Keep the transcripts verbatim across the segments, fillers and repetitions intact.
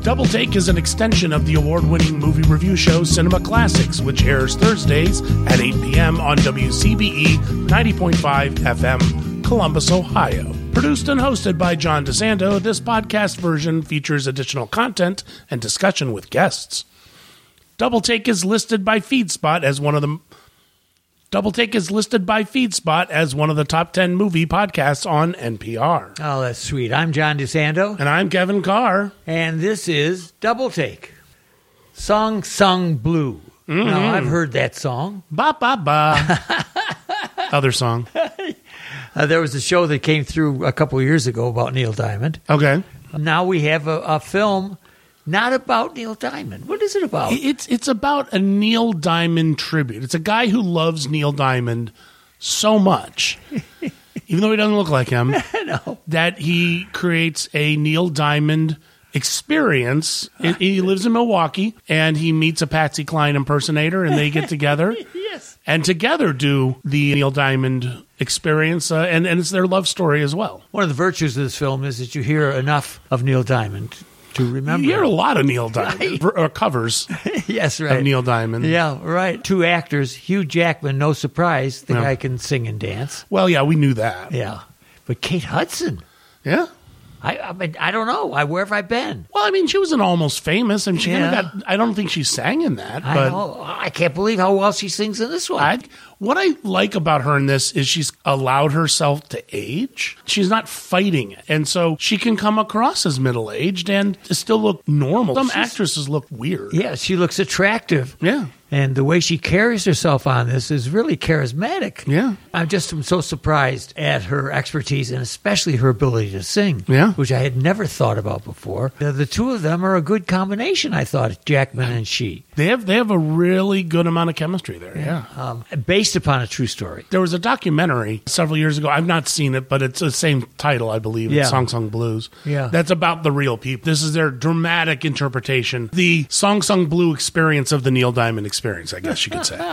Double Take is an extension of the award-winning movie review show Cinema Classics, which airs Thursdays at eight p.m. on W C B E ninety point five F M, Columbus, Ohio. Produced and hosted by John DeSanto, this podcast version features additional content and discussion with guests. Double Take is listed by FeedSpot as one of the Double Take is listed by FeedSpot as one of the top ten movie podcasts on N P R. Oh, that's sweet. I'm John DeSanto. And I'm Kevin Carr. And this is Double Take. Song Sung Blue. Mm-hmm. Now, I've heard that song. Ba, ba, ba. Other song. Uh, there was a show that came through a couple of years ago about Neil Diamond. Okay. Now we have a, a film not about Neil Diamond. What is it about? It's it's about a Neil Diamond tribute. It's a guy who loves Neil Diamond so much, even though he doesn't look like him, no. that he creates a Neil Diamond experience. It, he lives in Milwaukee, and he meets a Patsy Cline impersonator, and they get together. Yes. And together do the Neil Diamond experience, uh, and, and it's their love story as well. One of the virtues of this film is that you hear enough of Neil Diamond to remember. You hear a lot of Neil Diamond, right. or covers yes, right. of Neil Diamond. Yeah, right. Two actors, Hugh Jackman, no surprise, the Yeah. guy can sing and dance. Well, yeah, we knew that. Yeah. But Kate Hudson, Yeah. I I, mean, I don't know. I, where have I been? Well, I mean, she was an Almost Famous, and she Yeah. kind of got, I don't think she sang in that. I but know. I can't believe how well she sings in this one. I, what I like about her in this is she's allowed herself to age. She's not fighting it. And so she can come across as middle-aged and still look normal. Some She's- actresses look weird. yeah, she looks attractive. Yeah. And the way she carries herself on this is really charismatic. Yeah. I'm just am so surprised at her expertise and especially her ability to sing, Yeah. which I had never thought about before. The, the two of them are a good combination, I thought, Jackman and she. They have they have a really good amount of chemistry there. Yeah. Um, based upon a true story. There was a documentary several years ago. I've not seen it, but it's the same title, I believe. Yeah. It's Song Sung Blues. Yeah. That's about the real people. This is their dramatic interpretation. The Song Sung Blue experience of the Neil Diamond experience, I guess you could say.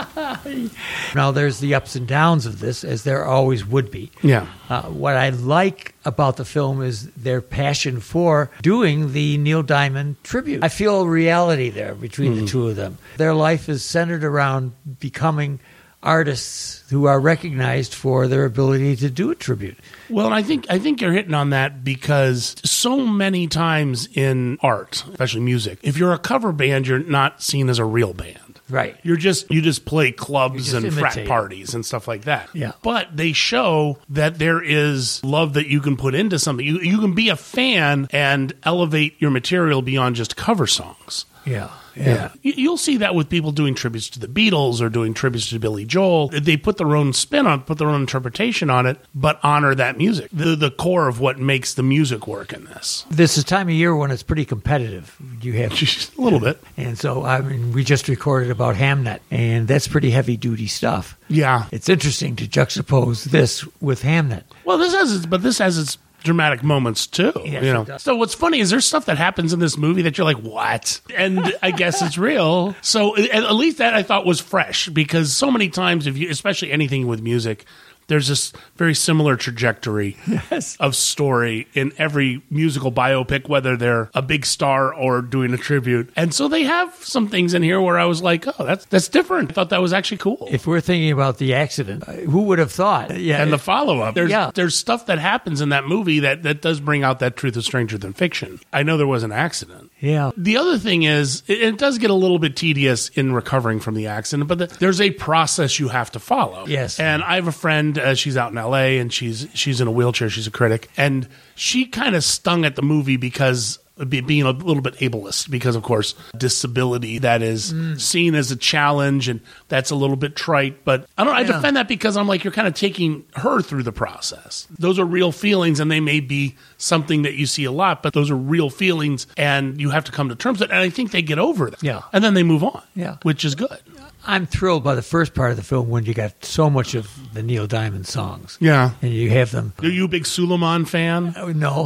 Now, there's the ups and downs of this, as there always would be. Yeah. Uh, what I like about the film is their passion for doing the Neil Diamond tribute. I feel a reality there between Mm-hmm. the two of them. Their life is centered around becoming artists who are recognized for their ability to do a tribute. Well, and I think I think you're hitting on that because so many times in art, especially music, if you're a cover band, you're not seen as a real band. Right. You're just you just play clubs You just and frat imitate. parties and stuff like that. Yeah. But they show that there is love that you can put into something. You you can be a fan and elevate your material beyond just cover songs. Yeah. Yeah. You- You'll see that with people doing tributes to the Beatles or doing tributes to Billy Joel. They put their own spin on it, put their own interpretation on it, but honor that music. The the core of what makes the music work in this. This is a time of year when it's pretty competitive. You have A little bit. And so, I mean, we just recorded about Hamnet, and that's pretty heavy-duty stuff. Yeah. It's interesting to juxtapose this with Hamnet. Well, this has its, but this has its dramatic moments too. Yes, you know. it does. So what's funny is there's stuff that happens in this movie that you're like, what? And I guess it's real. So at at least that I thought was fresh because so many times, if you, especially anything with music, there's this very similar trajectory Yes. of story in every musical biopic, whether they're a big star or doing a tribute. And so they have some things in here where I was like, oh, that's that's different. I thought that was actually cool. If we're thinking about the accident, uh, who would have thought? Yeah, And the follow-up. There's Yeah. there's stuff that happens in that movie that, that does bring out that truth is stranger than fiction. I know there was an accident. yeah. The other thing is, it, it does get a little bit tedious in recovering from the accident, but the, there's a process you have to follow. Yes. And I have a friend, uh, she's out in L A, and she's she's in a wheelchair, she's a critic, and she kind of stung at the movie because be- being a little bit ableist because, of course, disability that is seen as a challenge, and that's a little bit trite. But I don't. I Yeah. defend that because I'm like, you're kind of taking her through the process. Those are real feelings, and they may be something that you see a lot, but those are real feelings, and you have to come to terms with it. And I think they get over that. Yeah. And then they move on. Yeah. Which is good. I'm thrilled by the first part of the film when you got so much of the Neil Diamond songs. Yeah. And you have them. Are you a big Suleiman fan? Oh, no.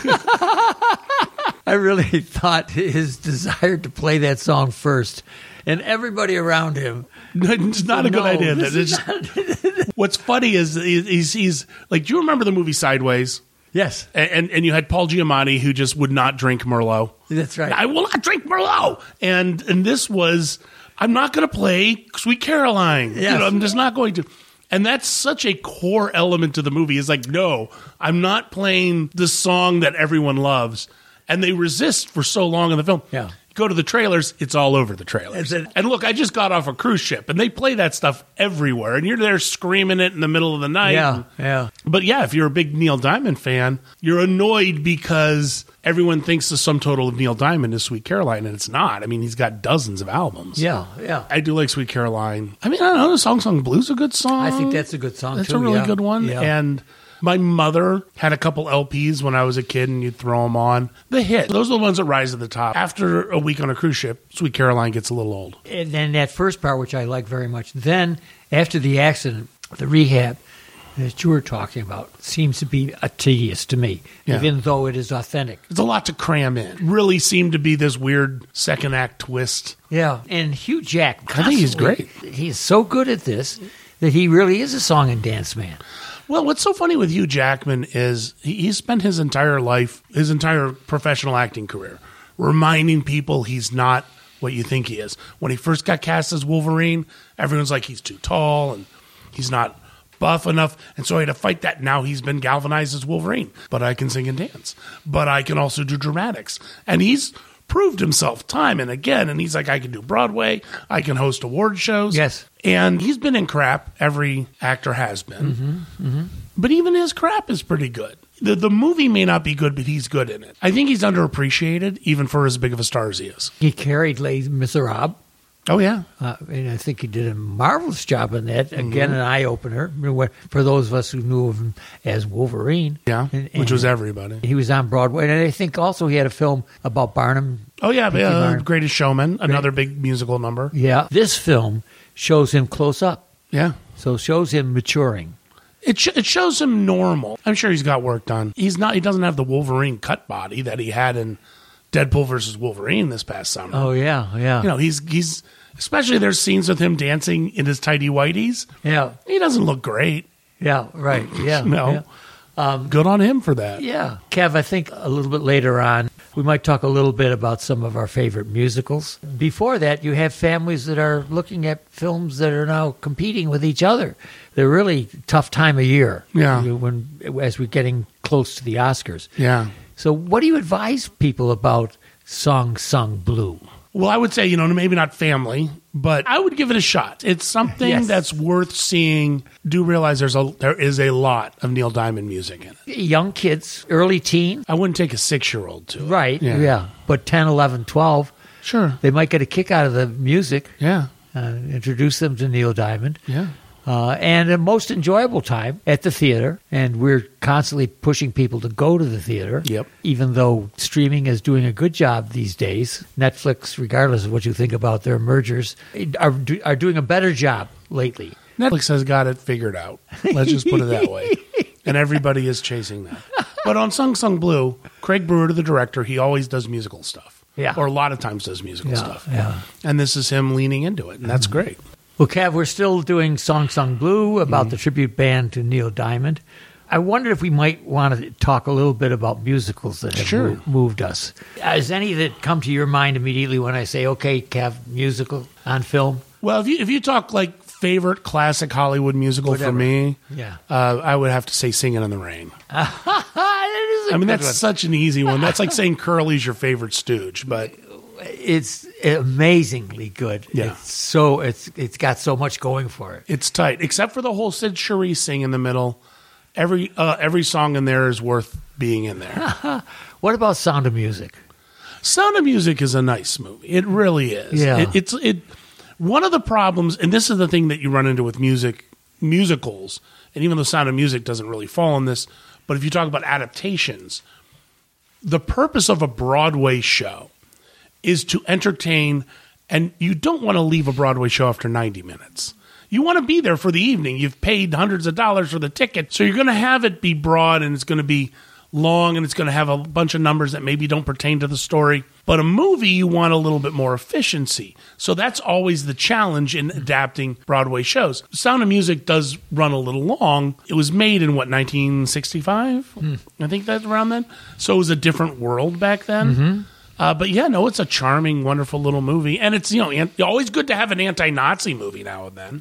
I really thought his desire to play that song first and everybody around him. It's not a good No, idea. this It's- is not- What's funny is he's, he's like, do you remember the movie Sideways? Yes. And, and and you had Paul Giamatti, who just would not drink Merlot. That's right. I will not drink Merlot. And and this was, I'm not going to play Sweet Caroline. Yes. You know, I'm just not going to. And that's such a core element to the movie. Is like, no, I'm not playing the song that everyone loves. And they resist for so long in the film. Yeah. Go to the trailers, it's all over the trailers. It- and look, I just got off a cruise ship, and they play that stuff everywhere. And you're there screaming it in the middle of the night. Yeah, and, yeah. But yeah, if you're a big Neil Diamond fan, you're annoyed because everyone thinks the sum total of Neil Diamond is Sweet Caroline, and it's not. I mean, he's got dozens of albums. Yeah, yeah. I do like Sweet Caroline. I mean, I don't know, Song Song Blue's a good song. I think that's a good song, That's too. a really yeah. good one. Yeah. And my mother had a couple L Ps when I was a kid, and you'd throw them on. The hit. Those are the ones that rise to the top. After a week on a cruise ship, Sweet Caroline gets a little old. And then that first part, which I like very much. Then, after the accident, the rehab that you were talking about seems to be a tedious to me, Yeah. even though it is authentic. There's a lot to cram in. Really seemed to be this weird second act twist. Yeah. And Hugh Jackman. I think he's great. He's so good at this that he really is a song and dance man. Well, what's so funny with Hugh Jackman is he, he spent his entire life, his entire professional acting career, reminding people he's not what you think he is. When he first got cast as Wolverine, everyone's like, he's too tall and he's not buff enough. And so he had to fight that. Now he's been galvanized as Wolverine. But I can sing and dance. But I can also do dramatics. And he's proved himself time and again. And he's like, I can do Broadway. I can host award shows. Yes. And he's been in crap. Every actor has been. Mm-hmm, mm-hmm. But even his crap is pretty good. The, the movie may not be good, but he's good in it. I think he's underappreciated, even for as big of a star as he is. He carried Les Miserables. Oh, yeah. Uh, and I think he did a marvelous job on that. Again, mm-hmm. an eye-opener for those of us who knew of him as Wolverine. Yeah, and, and which was everybody. He was on Broadway. And I think also he had a film about Barnum. Oh, yeah, yeah Barnum. Greatest Showman, another big musical number. Yeah. This film shows him close up. Yeah. So it shows him maturing. It sh- it shows him normal. I'm sure he's got work done. He's not. He doesn't have the Wolverine cut body that he had in Deadpool versus Wolverine this past summer. Oh, yeah, yeah. You know, he's he's... Especially there's scenes with him dancing in his tidy whities. Yeah. He doesn't look great. Yeah, right. Yeah. no. Yeah. Um, Good on him for that. Yeah. Kev, I think a little bit later on, we might talk a little bit about some of our favorite musicals. Before that, you have families that are looking at films that are now competing with each other. They're really tough time of year. Yeah. When, as we're getting close to the Oscars. Yeah. So what do you advise people about Song Sung Blue? Well, I would say, you know, maybe not family, but I would give it a shot. It's something Yes. that's worth seeing. Do realize there's a there is a lot of Neil Diamond music in it. Young kids, early teen. I wouldn't take a six-year-old to it. Right, Yeah. yeah. But ten, eleven, twelve, Sure. they might get a kick out of the music. Yeah. Uh, introduce them to Neil Diamond. Yeah. Uh, and a most enjoyable time at the theater. And we're constantly pushing people to go to the theater. Yep. Even though streaming is doing a good job these days. Netflix, regardless of what you think about their mergers, are, do, are doing a better job lately. Netflix has got it figured out. Let's just put it that way. And everybody is chasing that. But on Sung Sung Blue, Craig Brewer, the director, he always does musical stuff. Yeah. Or a lot of times does musical Yeah, stuff. yeah. And this is him leaning into it, and that's Mm-hmm. great. Well, Kev, we're still doing Song Sung Blue about Mm-hmm. the tribute band to Neil Diamond. I wondered if we might want to talk a little bit about musicals that have Sure. mo- moved us. Is any that come to your mind immediately when I say, okay, Kev, musical on film? Well, if you if you talk like favorite classic Hollywood musical Whatever. for me, Yeah. uh, I would have to say Singing in the Rain. That is a I mean, good that's one. such an easy one. That's like saying Curly's your favorite Stooge, but It's amazingly good. Yeah. It's so it's it's got so much going for it. it's tight. Except for the whole Sid Charisse sing in the middle. Every uh, every song in there is worth being in there. What about Sound of Music? Sound of Music is a nice movie. It really is. Yeah. It, it's it. One of the problems, and this is the thing that you run into with music musicals, and even though Sound of Music doesn't really fall in this, but if you talk about adaptations, the purpose of a Broadway show is to entertain, and you don't want to leave a Broadway show after ninety minutes. You want to be there for the evening. You've paid hundreds of dollars for the ticket, so you're going to have it be broad, and it's going to be long and it's going to have a bunch of numbers that maybe don't pertain to the story. But a movie, you want a little bit more efficiency. So that's always the challenge in adapting Broadway shows. Sound of Music does run a little long. It was made in, what, nineteen sixty-five? Mm. I think that's around then. So it was a different world back then. Mm-hmm. Uh, but yeah, no, it's a charming, wonderful little movie. And it's, you know, an- always good to have an anti-Nazi movie now and then.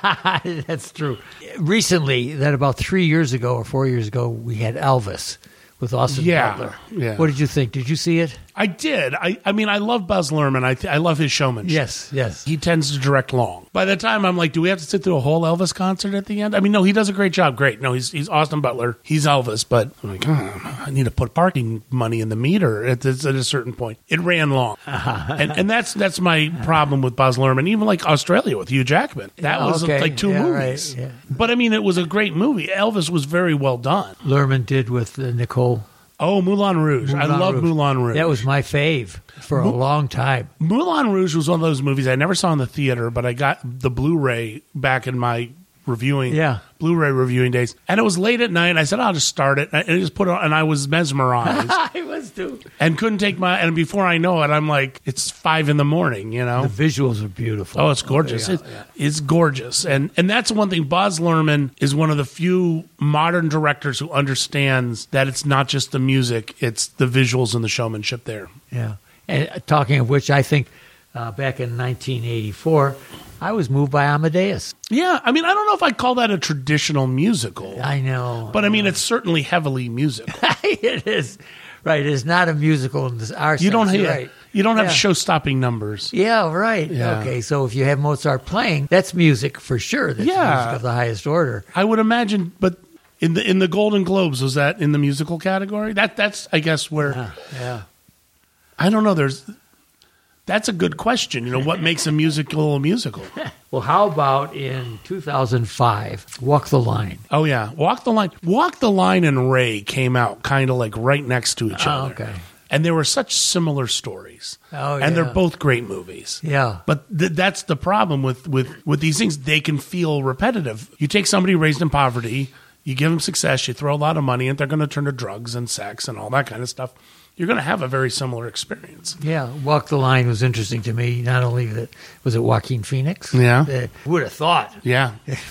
That's true. Recently, that about three years ago or four years ago, we had Elvis with Austin yeah, Butler. Yeah. What did you think? Did you see it? I did. I, I mean, I love Buzz Luhrmann. I th- I love his showmanship. Yes, yes. He tends to direct long. By the time I'm like, do we have to sit through a whole Elvis concert at the end? I mean, no, he does a great job. Great. No, he's he's Austin Butler. He's Elvis. But I'm like, oh, I need to put parking money in the meter at, this, at a certain point. It ran long. Uh-huh. And and that's that's my problem with Buzz Luhrmann. Even like Australia with Hugh Jackman. That was okay. like two yeah, movies. Right. Yeah. But I mean, it was a great movie. Elvis was very well done. Luhrmann did with uh, Nicole. Oh, Moulin Rouge. Moulin I love Rouge. Moulin Rouge. That was my fave for a long time. Moulin Rouge was one of those movies I never saw in the theater, but I got the Blu-ray back in my reviewing, yeah. Blu-ray reviewing days. And it was late at night, and I said, I'll just start it. And I just put it on, and I was mesmerized. I was too. And couldn't take my, and before I know it, I'm like, it's five in the morning, you know? The visuals are beautiful. Oh, it's gorgeous. Oh, yeah, it, yeah. It's gorgeous. And and that's one thing. Baz Luhrmann is one of the few modern directors who understands that it's not just the music, it's the visuals and the showmanship there. Yeah. And uh, talking of which, I think uh, back in nineteen eighty-four, I was moved by Amadeus. Yeah. I mean, I don't know if I'd call that a traditional musical. I know. But I mean, it's certainly heavily musical. It is. Right. It is not a musical in this, our You sense. don't have, right. you don't have Yeah. show-stopping numbers. Yeah, right. Yeah. Okay, so if you have Mozart playing, that's music for sure. That's Yeah. music of the highest order. I would imagine, but in the in the Golden Globes, was that in the musical category? That that's I guess where Yeah. yeah. I don't know. There's that's a good question. You know, what makes a musical a musical? Well, how about in two thousand five, Walk the Line? Oh yeah, Walk the Line. Walk the Line and Ray came out kind of like right next to each Oh, other. okay. And they were such similar stories. Oh, and they're yeah. both great movies. Yeah. But th- that's the problem with, with, with these things. They can feel repetitive. You take somebody raised in poverty, you give them success, you throw a lot of money, and they're going to turn to drugs and sex and all that kind of stuff. You're going to have a very similar experience. Yeah, Walk the Line was interesting to me. Not only that, was it Joaquin Phoenix? Yeah. Uh, who would have thought? Yeah.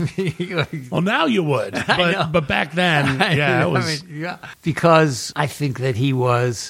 Well, now you would. know. But, but back then, yeah, it was. I mean, yeah. Because I think that he was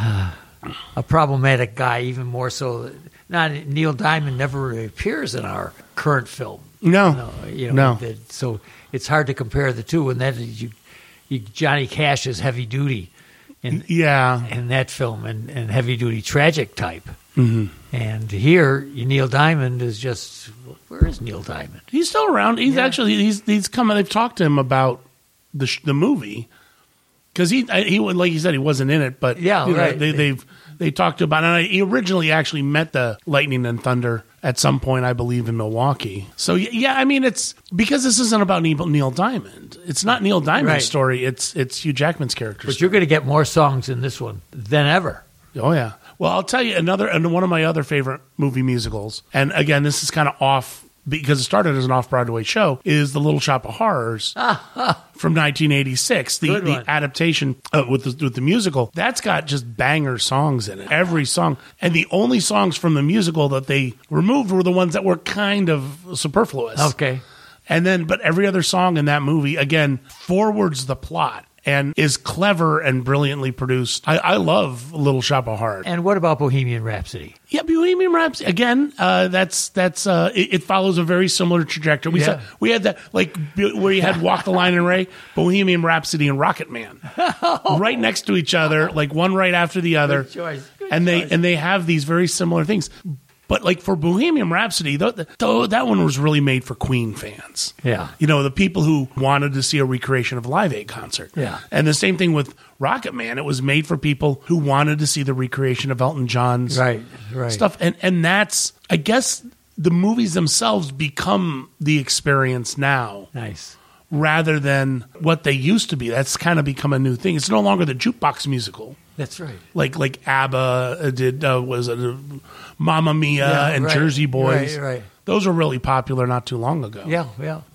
a problematic guy, even more so. Not Neil Diamond never really appears in our current film. no. No, you know, No. that, so it's hard to compare the two. And that is you, you, Johnny Cash is heavy duty in Yeah. in that film, and, and heavy duty tragic type. Mm-hmm. And here, Neil Diamond is just where is Neil Diamond? He's still around. He's Yeah. actually he's he's come. They've talked to him about the sh- the movie because he I- he like you said he wasn't in it, but Yeah, you know, right. They they've they talked about it. And I, he originally actually met the Lightning and Thunder at some point, I believe, in Milwaukee. So y- yeah, I mean it's because this isn't about Neil, Neil Diamond. It's not Neil Diamond's Right. story. It's it's Hugh Jackman's character. But you're going to get more songs in this one than ever. Oh yeah. Well, I'll tell you another and one of my other favorite movie musicals. And again, this is kind of off because it started as an off-Broadway show. Is The Little Shop of Horrors from nineteen eighty-six? The, Good the one. adaptation uh, with the with the musical that's got just banger songs in it. Every song, and the only songs from the musical that they removed were the ones that were kind of superfluous. Okay. And then, but every other song in that movie, again, forwards the plot and is clever and brilliantly produced. I, I love Little Shop of Horrors. And what about Bohemian Rhapsody? Yeah, Bohemian Rhapsody again. Uh, that's that's uh, it, it follows a very similar trajectory. We Yeah. said we had that like where you had Walk the Line and Ray, Bohemian Rhapsody and Rocket Man, right next to each other, like one right after the other, Good choice. Good and they choice. and they have these very similar things. But like for Bohemian Rhapsody, though, though that one was really made for Queen fans. Yeah. You know, the people who wanted to see a recreation of a Live Aid concert. Yeah. And the same thing with Rocket Man. It was made for people who wanted to see the recreation of Elton John's Right, right. stuff. And and that's, I guess, the movies themselves become the experience now Nice. rather than what they used to be. That's kind of become a new thing. It's no longer the jukebox musical. That's right. Like like ABBA did, uh, was it uh, Mamma Mia Yeah, and right, Jersey Boys. right, right. Those were really popular not too long ago. Yeah, yeah.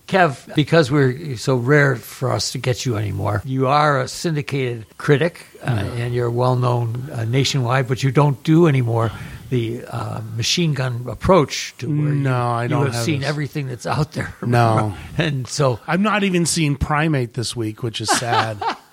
Kev, because we're so rare for us to get you anymore, you are a syndicated critic, uh, Yeah. and you're well-known uh, nationwide, but you don't do anymore the uh, machine gun approach to where No, you, I you don't have have seen this. everything that's out there. No. And so, I'm not even seeing Primate this week, which is sad.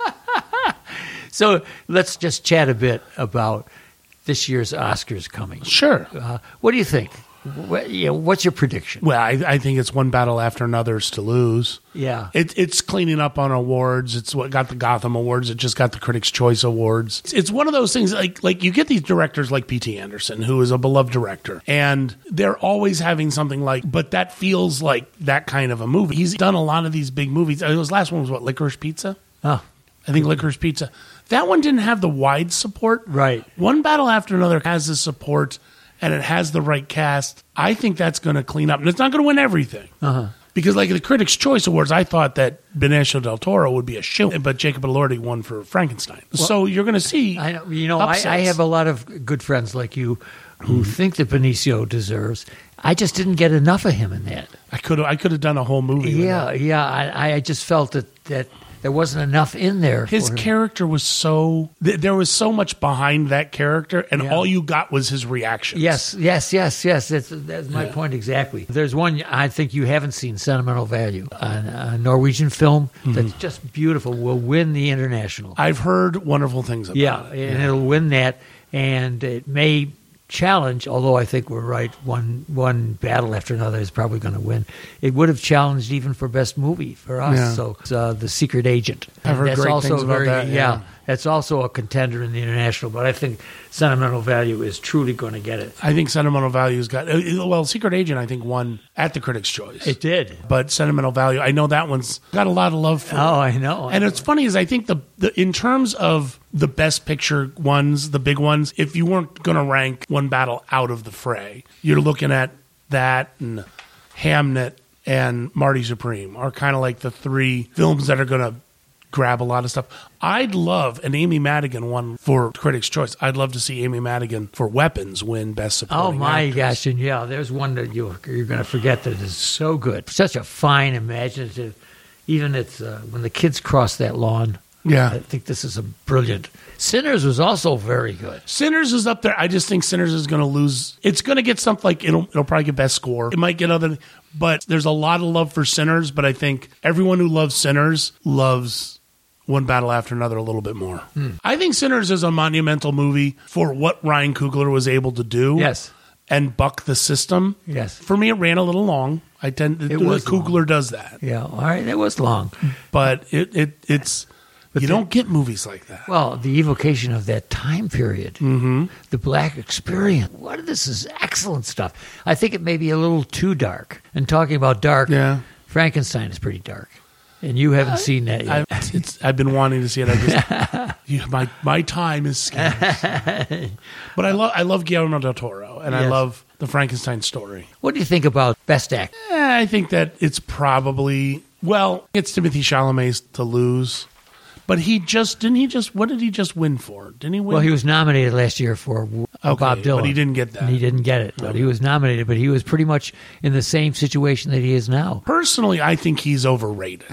so let's just chat a bit about this year's Oscars coming. Sure. Uh, what do you think? What, you know, what's your prediction? Well, I, I think it's one battle after another's to lose. Yeah. It, it's cleaning up on awards. It's what got the Gotham Awards. It just got the Critics' Choice Awards. It's, it's one of those things, like like you get these directors like P T Anderson, who is a beloved director, and they're always having something like, but that feels like that kind of a movie. He's done a lot of these big movies. His last one was what, Licorice Pizza? Oh, I think Licorice Pizza. That one didn't have the wide support. right. One battle after another has the support, and it has the right cast. I think that's going to clean up. And it's not going to win everything. Uh-huh. Because like the Critics' Choice Awards, I thought that Benicio del Toro would be a shoo, but Jacob Elordi won for Frankenstein. so you're going to see I know, you know, I, upsets. I have a lot of good friends like you who think that Benicio deserves. I just didn't get enough of him in that. I could have I could have done a whole movie. with Yeah, that. yeah. I, I just felt that, that there wasn't enough in there. His for him. character was so th- there was so much behind that character, and Yeah. all you got was his reactions. Yes, yes, yes, yes. That's that's my Yeah. point exactly. There's one I think you haven't seen, Sentimental Value, a, a Norwegian film that's just beautiful. Will win the international. I've heard wonderful things about yeah, it. and it'll win that, and it may challenge. Although I think we're right, one one battle after another is probably going to win. It would have challenged even for best movie for us. Yeah. So it's, uh, The Secret Agent. I've heard that's great also things about very, that, yeah. that's also a contender in the international. But I think Sentimental Value is truly going to get it. I think Sentimental Value's got uh, well, Secret Agent I think won at the Critics' Choice. It did. But Sentimental Value, I know that one's got a lot of love for. Oh, I know. And it's funny is I think the, the in terms of the best picture ones, the big ones, if you weren't going to rank one battle out of the fray, you're looking at that and Hamnet and Marty Supreme are kind of like the three films that are going to grab a lot of stuff. I'd love, and Amy Madigan won for Critics' Choice. I'd love to see Amy Madigan for Weapons win Best Oh Supporting my Actress. gosh! And yeah, there's one that you you're going to forget that is so good. Such a fine, imaginative. Even it's uh, when the kids cross that lawn. Yeah. I think this is a brilliant. Sinners was also very good. Sinners is up there. I just think Sinners is going to lose. It's going to get something like it'll it'll probably get best score. It might get other, but there's a lot of love for Sinners. But I think everyone who loves Sinners loves One Battle After Another a little bit more. Hmm. I think Sinners is a monumental movie for what Ryan Coogler was able to do. Yes. And buck the system. Yes. For me, it ran a little long. I tend to. It was Coogler long. does that, Yeah. All right. It was long. but it it it's you the- don't get movies like that. Well, the evocation of that time period, mm-hmm. the black experience. What this is excellent stuff. I think it may be a little too dark. And talking about dark, Yeah. Frankenstein is pretty dark, and you haven't seen that yet. I, it's, I've been wanting to see it. I just you, my my time is scarce. But I love I love Guillermo del Toro, and I Yes. love the Frankenstein story. What do you think about Best Act? Eh, I think that it's probably well, it's Timothy Chalamet's to lose, but he just didn't he just what did he just win for? Didn't he win? Well, he was nominated last year for uh, Okay, Bob Dylan, but he didn't get that. And he didn't get it, but he was nominated. But he was pretty much in the same situation that he is now. Personally, I think he's overrated,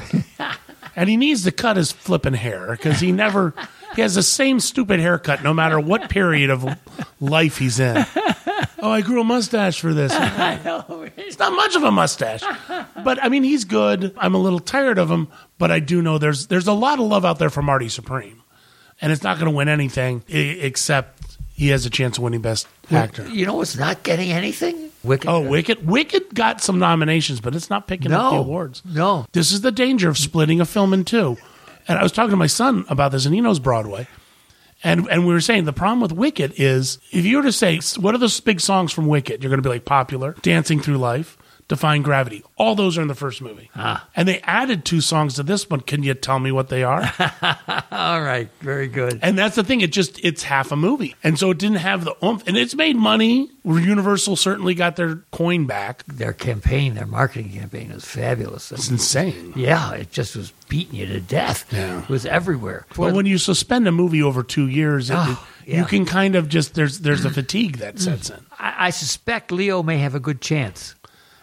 and he needs to cut his flipping hair because he never he has the same stupid haircut no matter what period of life he's in. Oh, I grew a mustache for this. It's not much of a mustache, but I mean, he's good. I'm a little tired of him, but I do know there's there's a lot of love out there for Marty Supreme, and it's not going to win anything I- except he has a chance of winning Best Actor. You know what's not getting anything? Wicked. Oh, Wicked! Wicked got some nominations, but it's not picking up the No. awards. No. This is the danger of splitting a film in two. And I was talking to my son about this, and he knows Broadway. And and we were saying the problem with Wicked is if you were to say, what are those big songs from Wicked? You're going to be like Popular, Dancing Through Life, Defying Gravity. All those are in the first movie. Ah. And they added two songs to this one. Can you tell me what they are? All right. Very good. And that's the thing. It just, it's half a movie. And so it didn't have the oomph. And it's made money. Universal certainly got their coin back. Their campaign, their marketing campaign was fabulous. It's insane. Yeah, it just was beating you to death. Yeah. It was everywhere. But when you suspend a movie over two years, it, Oh, it- yeah. you can kind of just, there's there's a fatigue that sets in. I, I suspect Leo may have a good chance.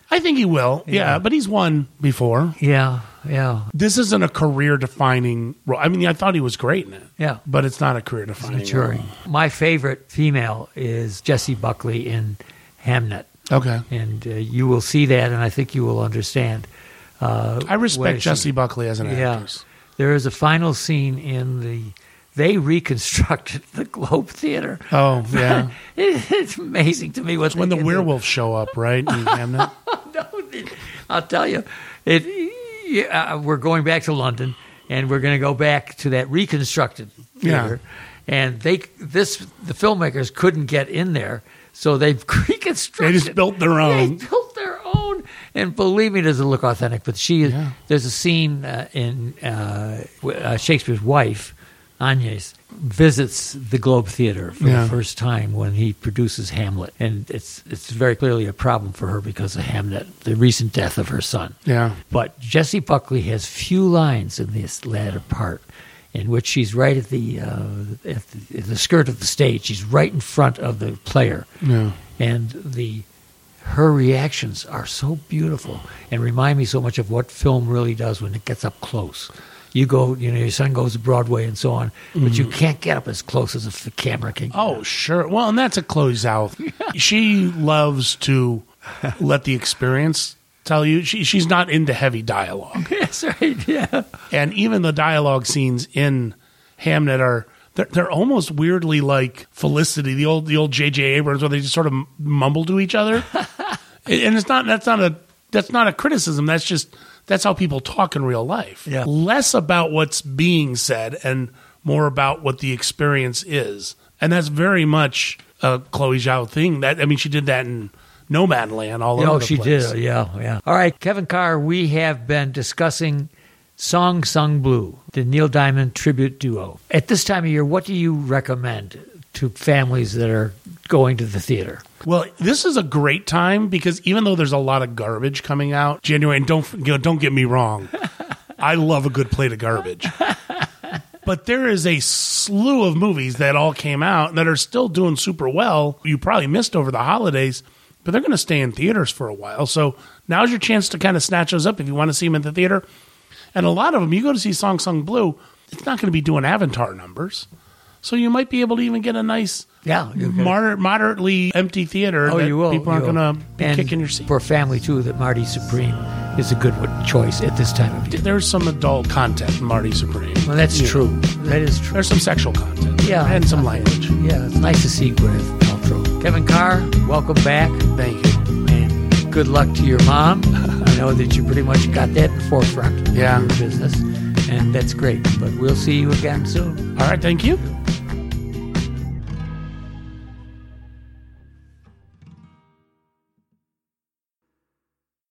I think he will. Yeah. yeah, but he's won before. Yeah, yeah. This isn't a career-defining role. I mean, I thought he was great in it. Yeah. But it's not a career-defining role. My favorite female is Jessie Buckley in Hamnet. Okay. And uh, you will see that, and I think you will understand. Uh, I respect Jessie Buckley as an yeah, actress. There is a final scene in the... They reconstructed the Globe Theater. Oh, yeah. it, it's amazing to me what when the do. werewolves show up, right? In Hamnet? No, I'll tell you. It, yeah, we're going back to London, and we're going to go back to that reconstructed theater. Yeah. And they, this, the filmmakers couldn't get in there, so they've reconstructed. They just built their own. They built their own. And believe me, it doesn't look authentic, but she is. Yeah. There's a scene uh, in uh, uh, Shakespeare's wife, Agnes, visits the Globe Theater for yeah. the first time when he produces Hamlet. And it's it's very clearly a problem for her because of Hamlet, the recent death of her son. Yeah. But Jessie Buckley has few lines in this latter part in which she's right at the, uh, at the, at the skirt of the stage. She's right in front of the player. Yeah. And the her reactions are so beautiful and remind me so much of what film really does when it gets up close. You go, you know, your son goes to Broadway and so on, but mm. you can't get up as close as a camera can. Oh, sure. Well, and that's a Chloe Zhao. She loves to let the experience tell you. She, she's not into heavy dialogue. That's right, yeah. And even the dialogue scenes in Hamnet are, they're, they're almost weirdly like Felicity, the old the old J J Abrams, where they just sort of mumble to each other. And it's not, that's not a, that's not a criticism. That's just... That's how people talk in real life. Yeah. Less about what's being said and more about what the experience is. And that's very much a Chloe Zhao thing. That I mean, she did that in Nomadland all oh, over the she place. did. Yeah, yeah. All right, Kevin Carr, we have been discussing Song Sung Blue, the Neil Diamond tribute duo. At this time of year, what do you recommend to families that are going to the theater? Well, this is a great time because even though there's a lot of garbage coming out January, and don't you know, don't get me wrong, I love a good plate of garbage. But there is a slew of movies that all came out that are still doing super well. You probably missed over the holidays, but they're going to stay in theaters for a while. So now's your chance to kind of snatch those up if you want to see them at the theater. And a lot of them, you go to see Song Sung Blue, it's not going to be doing Avatar numbers. So you might be able to even get a nice, yeah, moder- moderately empty theater. Oh, that you will. People aren't going to be and kicking your seat. For a family, too, that Marty Supreme is a good choice at this time of year. There's some adult content in Marty Supreme. Well, that's yeah. true. That is true. There's some sexual content. Yeah. And some language. Yeah, it's nice to see Gwyneth Paltrow. Kevin Carr, welcome back. Thank you. And good luck to your mom. I know that you pretty much got that in the forefront yeah. of your business. And that's great. But we'll see you again soon. All right, thank you.